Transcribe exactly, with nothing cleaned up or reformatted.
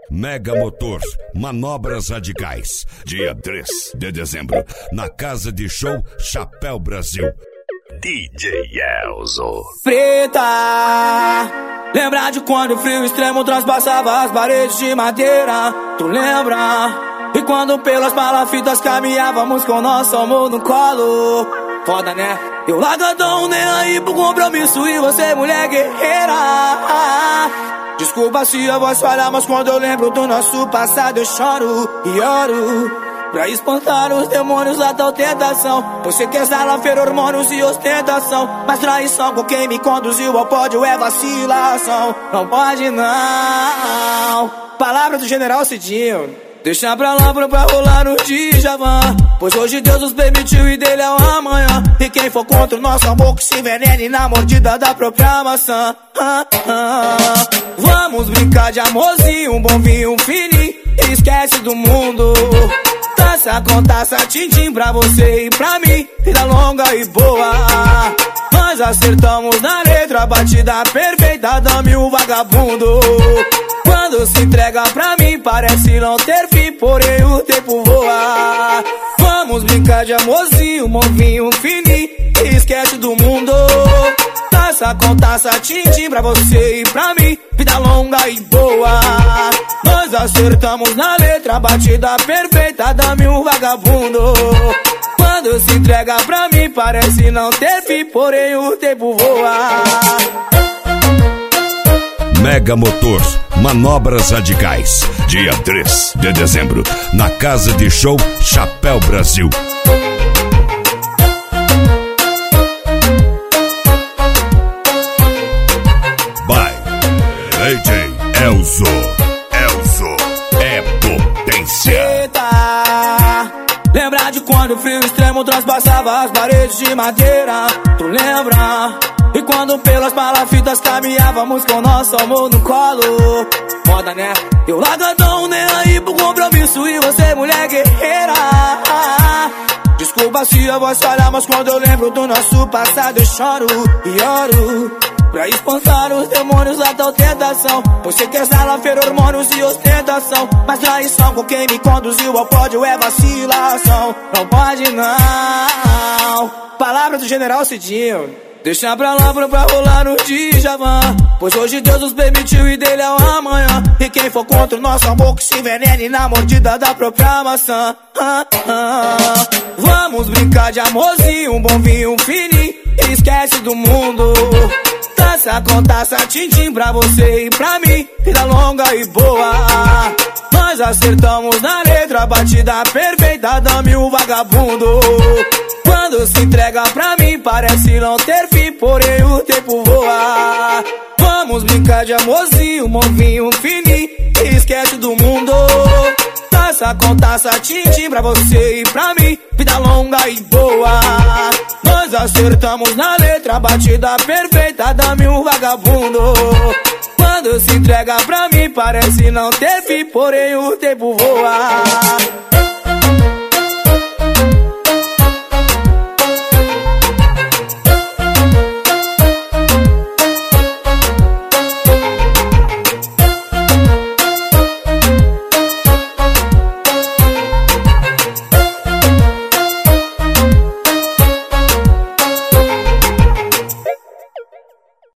Mega Motors, manobras radicais. Dia três de dezembro, na Casa de Show Chapéu Brasil. D J Elzo. Preta, lembra de quando o frio extremo transpassava as paredes de madeira? Tu lembra? E quando pelas palafitas caminhávamos com nosso amor no colo? Foda, né? Eu largadão, nem aí pro compromisso e você mulher guerreira. Desculpa se a voz falha, mas quando eu lembro do nosso passado eu choro e oro. Pra espantar os demônios da tal tentação. Você quer salafer hormônios e ostentação, mas traição com quem me conduziu ao pódio é vacilação. Não pode não. Palavra do General Cidinho. Deixa pra lá pra, pra rolar no Djavan, pois hoje Deus nos permitiu e dele é o amanhã. E quem for contra o nosso amor que se envenene na mordida da própria maçã. ah, ah. Vamos brincar de amorzinho, um bom vinho, um fininho, e esquece do mundo. Taça com taça, tim-tim pra você e pra mim, vida longa e boa. Nós acertamos na letra, batida perfeita, dame o vagabundo. Quando se entrega pra mim parece não ter fim, porém o tempo voa. Vamos brincar de amorzinho, um vinho, um fininho, e esquece do mundo. Taça com taça, tim-tim pra você e pra mim, vida longa e boa. Nós acertamos na letra, batida perfeita, dame um vagabundo. Quando se entrega pra mim parece não ter fim, porém o tempo voa. Mega Motors, manobras radicais. Dia três de dezembro, na Casa de Show Chapéu Brasil. By D J Elzo. Elzo é potência. Eita, lembra de quando o frio extremo transpassava as paredes de madeira? Tu lembra? E quando pelas palafitas caminhávamos com nosso amor no colo? Foda, né? Eu largadão, nem aí pro compromisso e você mulher guerreira. Desculpa se a voz falha, mas quando eu lembro do nosso passado eu choro e oro. Pra espantar os demônios da tal tentação. Você quer salafer hormônios e ostentação, mas traição com quem me conduziu ao pódio é vacilação. Não pode não. Palavra do General Cidinho. Deixa pra lá pra, pra rolar no Djavan, pois hoje Deus nos permitiu e dele é o amanhã. E quem for contra o nosso amor que se envenene na mordida da própria maçã. ah, ah. Vamos brincar de amorzinho, um bom vinho, um fininho, e esquece do mundo. Taça com taça, tim-tim pra você e pra mim, vida longa e boa. Nós acertamos na letra, batida perfeita, dame o vagabundo. Quando se entrega pra mim parece não ter fim, porém o tempo voa. Vamos brincar de amorzinho, um vinho, um fininho, e esquece do mundo. Taça com taça, tim-tim pra você e pra mim, vida longa e boa. Nós acertamos na letra, batida perfeita, dame um vagabundo. Quando se entrega pra mim parece não ter fim, porém o tempo voa.